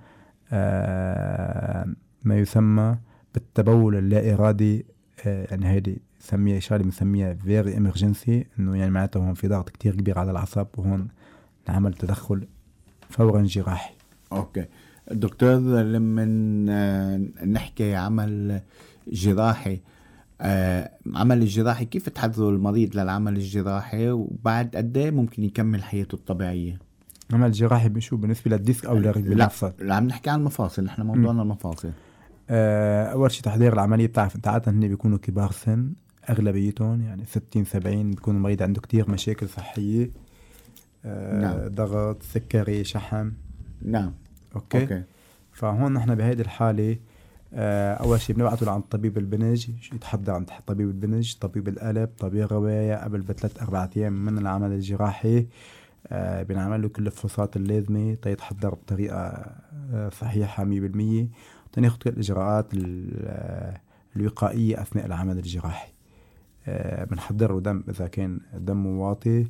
Speaker 3: ما يسمى بالتبول اللا إرادي، يعني هيدي سميها شغله بنسميها very emergency، انه يعني معناته هون في ضغط كتير كبير على الاعصاب وهون نعمل تدخل فورا جراحي.
Speaker 2: اوكي دكتور، لما نحكي عمل جراحي، عمل الجراحي كيف تحضروا المريض للعمل الجراحي وبعد قد ايه ممكن يكمل حياته الطبيعيه؟
Speaker 3: عمل جراحي بشو بالنسبه للديسك او
Speaker 2: لا عم نحكي عن المفاصل، نحن موضوعنا المفاصل.
Speaker 3: اول شيء تحضير العمليه، بتعرف انت عاده هن بيكونوا كبار سن اغلبيتهم، يعني 60-70 بيكون المريض عنده كتير مشاكل صحيه،
Speaker 2: نعم.
Speaker 3: ضغط، سكري، شحم.
Speaker 2: نعم.
Speaker 3: اوكي. فهون نحن بهيدي الحاله اول شيء بنبعته لعند طبيب البنج يتحضر عند طبيب البنج، طبيب القلب، طبيب الروايه قبل ب3-4 ايام من العمل الجراحي. بنعمل له كل الفحوصات اللازمه تيتحضر بطريقه صحيحه 100%، تناخد كل الاجراءات الوقائيه اثناء العمل الجراحي. بنحضر له دم اذا كان دمه واطي،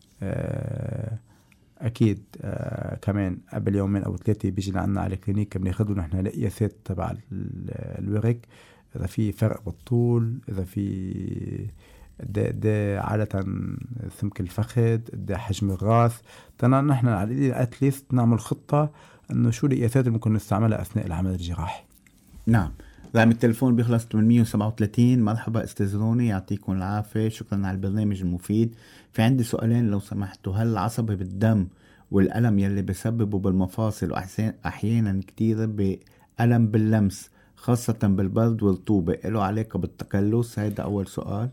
Speaker 3: اكيد كمان قبل 2 أو 3 بيجي لعنا على الكلينيك بناخذ له نحن القياسات تبع الورك، اذا في فرق بالطول، اذا في قد عادة سمك الفخذ، قد حجم الراس. نحن على اتليست نعمل خطة انه شو القياسات اللي ممكن نستعملها اثناء العمل الجراحي.
Speaker 2: نعم. رقم التليفون بيخلص 837. مرحبا استاذ روني، يعطيكم العافية، شكرا على البرنامج المفيد. في عندي سؤالين لو سمحتوا. هل العصبي بالدم والألم يلي بسببه بالمفاصل وأحيانا كتير بألم باللمس خاصة بالبرد والرطوبة له علاقة بالتكلس؟ هيدا أول سؤال.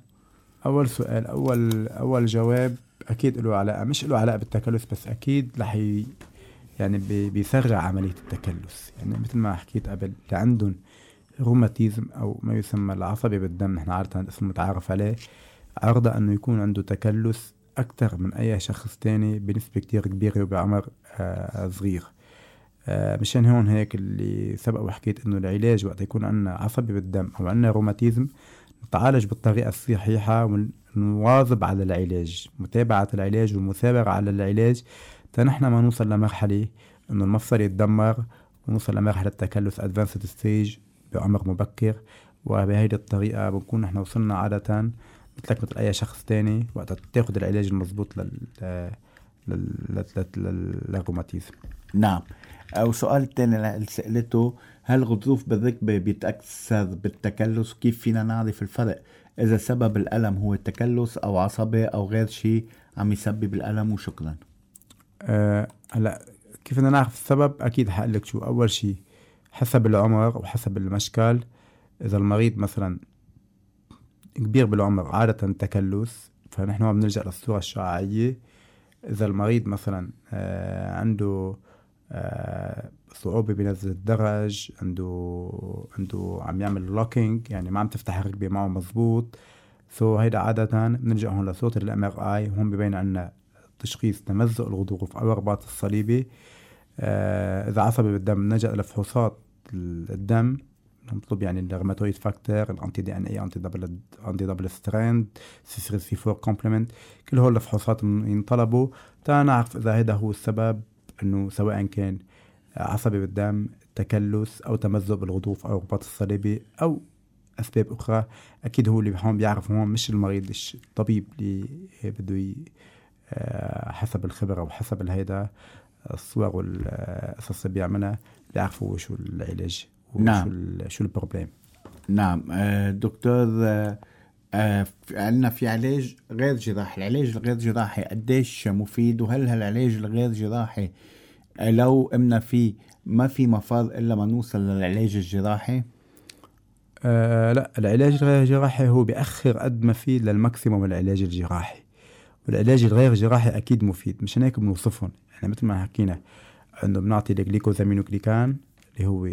Speaker 3: أول جواب أكيد له علاقة، مش له علاقة بالتكلس بس أكيد رح يعني بيسرع عملية التكلس. يعني مثل ما حكيت قبل، اللي عندهم روماتيزم أو ما يسمى العصبي بالدم، نحن عادة اسم متعارف عليه، عرضة أنه يكون عنده تكلس أكتر من أي شخص تاني بنسبة كتير كبيرة وبعمر صغير. مشان هون هيك اللي سبق وحكيت إنه العلاج وقت يكون عنا عصبي بالدم أو عنا روماتيزم نتعالج بالطريقة الصحيحة ونواظب على العلاج، متابعة العلاج والمثابرة على العلاج، نحن ما نوصل لمرحلة إنه المفصل يتدمر ونوصل لمرحلة تكلس advanced stage بعمر مبكر. وبهيدي الطريقة بنكون نحن وصلنا عادة مثلك مثل أي شخص تاني وقت تاخد العلاج المضبوط للروماتيزم.
Speaker 2: نعم. أو سؤال التاني اللي سألته، هل غضروف بالركبة بيتأثر بالتكلس؟ كيف فينا نعرف الفرق إذا سبب الألم هو التكلس أو عصبي أو غير شيء عم يسبب الألم؟ وشكرا.
Speaker 3: هلا كيف بدنا نعرف السبب؟ أكيد حقلك شو. أول شيء حسب العمر وحسب المشكل. إذا المريض مثلا كبير بالعمر عادة تكلس، فنحن ما بنلجأ للصورة الشعاعية. إذا المريض مثلا عنده صعوبة بنزل الدرج، عنده عم يعمل لوكينج، يعني ما عم تفتح الركبة معه مزبوط، هيدا عادة بنلجأ هون لصورة الMRI، وهم بيبين عنا تشخيص تمزق الغضروف أو الرباط الصليبي. إذا عصبي بالدم نلجأ لفحوصات الدم، نطلب يعني الروماتويد فاكتور، الانتي دي ان اي، انتي دبل ستراند، C3C4 كومبلمنت، كل هول الفحوصات ينطلبوا نعرف اذا هذا هو السبب، انه سواء كان عصبي بالدم، تكلس او تمزق بالغضروف او الرباط الصليبي او اسباب اخرى. اكيد هو اللي هون بيعرف، هون مش المريض، الطبيب اللي بده حسب الخبره وحسب الهيدا الصور والقصص اللي بيعملها بيعرفوا شو العلاج.
Speaker 2: نعم.
Speaker 3: شو البروبليم.
Speaker 2: نعم. دكتور، عندنا في علاج غير جراحي. العلاج الغير جراحي قديش مفيد؟ وهل هالعلاج الغير جراحي لو قمنا فيه ما في مفر إلا ما نوصل للعلاج الجراحي؟
Speaker 3: لا، العلاج الغير جراحي هو بيأخر قد ما فيه للماكسيموم العلاج الجراحي، والعلاج الغير جراحي أكيد مفيد. مشان هيك بنوصفهم، يعني مثل ما حكينا أنه بنعطي الجليكوزامينوكليكان اللي هو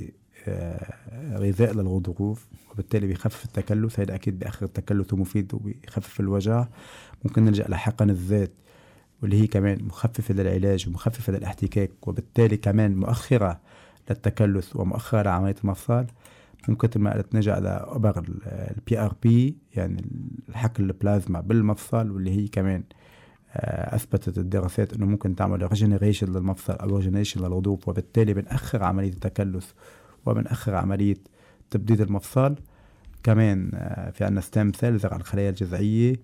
Speaker 3: غذاء للغضروف، وبالتالي بيخفف التكلس. هيدا أكيد بيأخر التكلس ومفيد وبيخفف الوجع. ممكن نلجأ لحقن الزيت واللي هي كمان مخففة للعلاج ومخففة للاحتكاك، وبالتالي كمان مؤخرة للتكلس ومؤخرة لعملية المفصل. ممكن ما قلت نلجأ لأبر PRP، يعني الحقن البلازما بالمفصل، واللي هي كمان أثبتت الدراسات أنه ممكن تعمل ريجنريشن للمفصل أو ريجنريشن للغضروف، وبالتالي بنأخر عملية التكلس وبنأخر عملية تبديد المفصل. كمان في عنا ستيم سيل، زرع الخلايا الجذعية،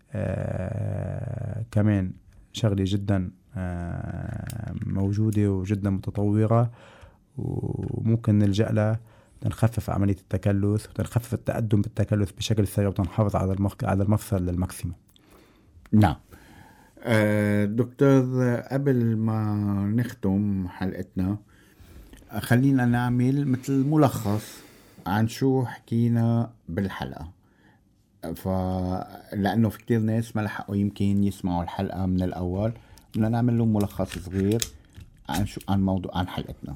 Speaker 3: كمان شغلة جدا موجودة وجدا متطورة، وممكن نلجأ لها تنخفف عملية التكلس وتنخفف التقدم بالتكلس بشكل سريع وتنحافظ على المفصل للماكسيموم.
Speaker 2: نعم. دكتور، قبل ما نختم حلقتنا خلينا نعمل مثل ملخص عن شو حكينا بالحلقة، لأنه في كتير ناس ما لحقوا يمكن يسمعوا الحلقة من الأول. بدنا نعمل لهم ملخص صغير عن حلقتنا.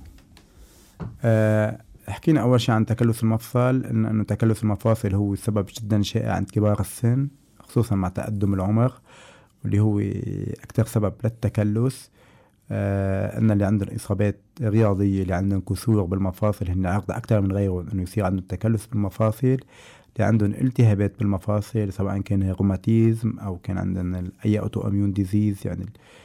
Speaker 3: حكينا أول شيء عن تكلس المفصل، إنه تكلس المفاصل هو سبب جدا شائع عند كبار السن، خصوصا مع تقدم العمر، واللي هو أكثر سبب للتكلس. أن اللي عندهم إصابات رياضية، اللي عندهم كسور بالمفاصل، هن عرضة أكثر من غيرهم إنه يصير عندهم تكلس بالمفاصل. اللي عندهم التهابات بالمفاصل، سواء كان روماتيزم أو كان عندنا أي أوتو أميون ديزيز، يعني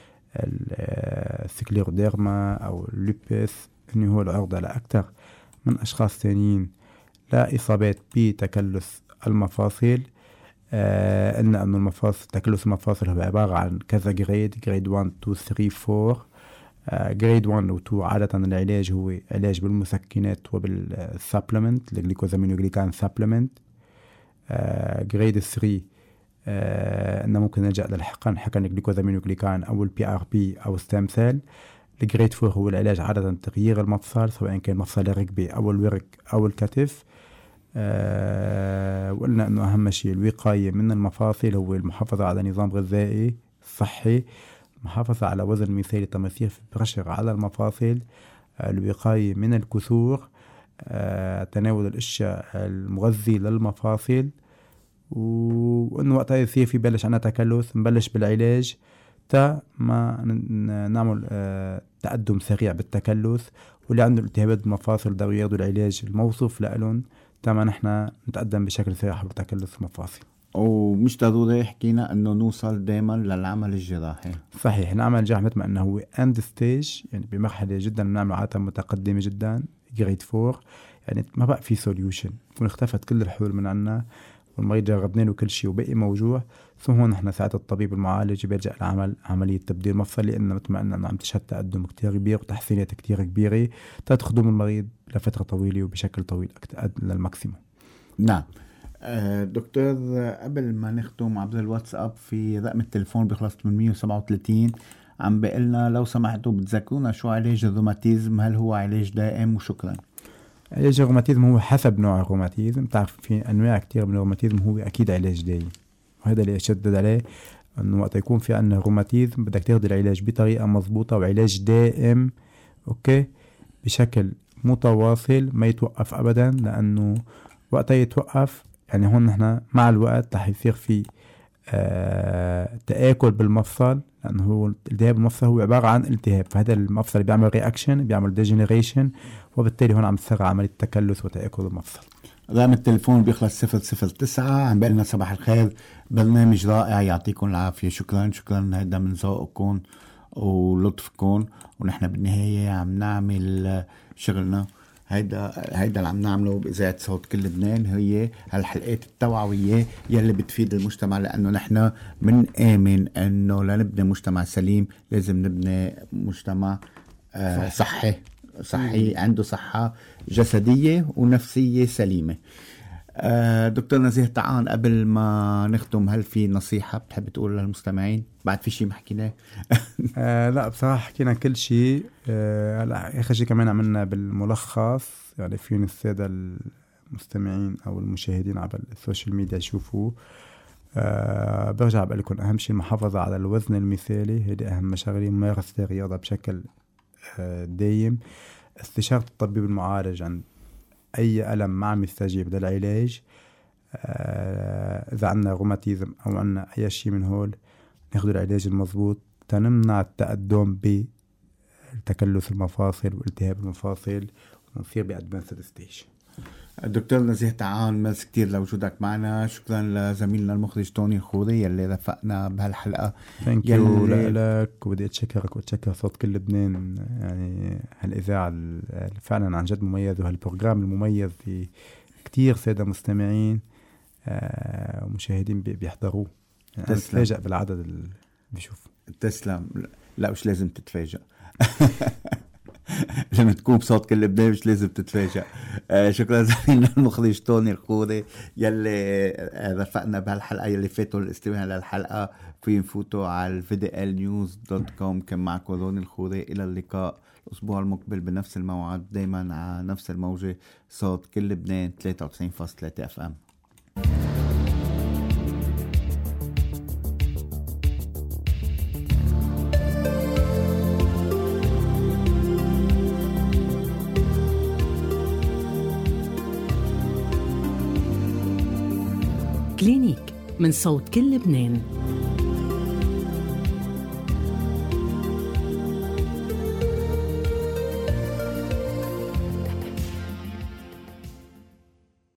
Speaker 3: السكليروديرما أو اللوبس، إنه هو العرضة لأكثر من أشخاص ثانيين لا إصابات بتكلس المفاصل. قلنا أنه المفاصل تكلس المفاصل هو عبارة عن كذا جريد 1 2 3 4. جريد 1 و 2 عادة العلاج هو علاج بالمسكنات وبالسابلمنت الجليكوزامينوجليكان سابلمنت. جريد 3 إنه ممكن نلجأ للحقن الجليكوزامينوجليكان أو PRP أو ستيم سيل. الجريد 4 هو العلاج عادة تغيير المفصل سواء كان مفصل الركبة أو الورك أو الكتف. وقلنا أنه أهم شيء الوقاية من المفاصل هو المحافظة على نظام غذائي صحي، المحافظة على وزن مثالي تمثيل في برشر على المفاصل، الوقاية من الكسور، تناول الأشياء المغذية للمفاصل. وإنه وقتها يصير في بلش عنا تكلس نبلش بالعلاج تا ما نعمل تقدم سريع بالتكلس. واللي عنده التهابات بالمفاصل ضروري ياخدوا العلاج الموصوف لهم تا ما نحن نتقدم بشكل سريع بتكلس المفاصل.
Speaker 2: ومش ضروري حكينا انه نوصل دائما للعمل الجراحي.
Speaker 3: صحيح، العمل الجراحي مثل ما انه هو اند ستيج، يعني بمرحله جدا بنعمل عاده متقدمه جدا جريد 4، يعني ما بقى في سوليوشن، تكون اختفت كل الحلول من عنا والمريض جربنا له كل شيء وبقي موجوع. ثم هون نحن ساعات الطبيب المعالج بيلجأ لعمل عمليه تبديل مفصل، لان مثل ما قلنا انه عم تشهد تقدم كتير كبير وتحسينات كتير كبيره تخدم المريض لفتره طويله وبشكل طويل للماكسيموم.
Speaker 2: نعم دكتور، قبل ما نختم عبر الواتساب في رقم التليفون بخلص 837 عم بقلنا لو سمحتوا بتذكرونا شو علاج الروماتيزم، هل هو علاج دائم؟ وشكرا.
Speaker 3: علاج الروماتيزم هو حسب نوع الروماتيزم، تعرف في انواع كتير من الروماتيزم هو اكيد علاج دائم، وهذا اللي اشدد عليه انه وقت يكون في عندنا روماتيزم بدك تاخذ العلاج بطريقه مضبوطه وعلاج دائم اوكي بشكل متواصل ما يتوقف ابدا، لانه وقت يتوقف يعني هون نحن مع الوقت رح يصير في تآكل بالمفصل، لأنه هو التهاب المفصل هو عبارة عن التهاب، فهذا المفصل بيعمل رياكشن بيعمل ديجنريشن، وبالتالي هون عم تسرع عملية تكلس وتآكل المفصل.
Speaker 2: رقم التليفون بيخلص 009. عم بقلنا صباح الخير، برنامج رائع يعطيكم العافية. شكرا هيدا من ذوقكم ولطفكم، ونحن بالنهاية عم نعمل شغلنا. هيدا اللي عم نعمله بإذاعة صوت كل لبنان، هي هالحلقات التوعوية يلي بتفيد المجتمع، لأنه نحن بنآمن أنه لنبني مجتمع سليم لازم نبني مجتمع صحي عنده صحة جسدية ونفسية سليمة. دكتور نزيه تعان، قبل ما نختم هل في نصيحة بتحب تقول للمستمعين؟ بعد في شيء ما حكيناه؟
Speaker 3: لا بصراحة حكينا كل شيء. هلا آخر شيء كمان عملنا بالملخص، يعني فين السادة المستمعين أو المشاهدين على السوشيال ميديا يشوفوا. برجع بقول لكم أهم شيء المحافظة على الوزن المثالي، هيدي أهم شغلة، ممارسة الرياضة بشكل دايم، استشارة الطبيب المعالج عن أي ألم ما عم يستجيب للعلاج. إذا عنا روماتيزم أو عنا أي شيء من هول ناخد العلاج المضبوط تنمنع التقدم بتكلس المفاصل والتهاب المفاصل ونصير بأدفانسد ستيج.
Speaker 2: الدكتور نزيه تعان، ميرسي كتير لوجودك معنا. شكرا لزميلنا المخرج توني الخوري يلي رفقنا بهالحلقة.
Speaker 3: ثانك يو لك، وبدي أتشكرك وأتشكر صوت كل لبنان، يعني هالإذاعة فعلا عن جد مميز، وهالبروجرام المميز في كتير سادة مستمعين ومشاهدين بيحضروه. يعني أنا بتفاجأ بالعدد اللي بيشوف.
Speaker 2: تسلم. لا مش لازم تتفاجأ لما تكون بصوت كل لبنان مش لازم تتفاجأ. شكرا زميلنا المخرج توني الخوري يلي رفقنا بهالحلقة. يلي فاتوا الاستماع للحلقة في نفوتوا على vdlnews.com. كان معكم روني الخوري، إلى اللقاء الأسبوع المقبل بنفس الموعد، دايما على نفس الموجة، صوت كل لبنان 93.3 FM.
Speaker 1: كلينيك من صوت كل لبنان.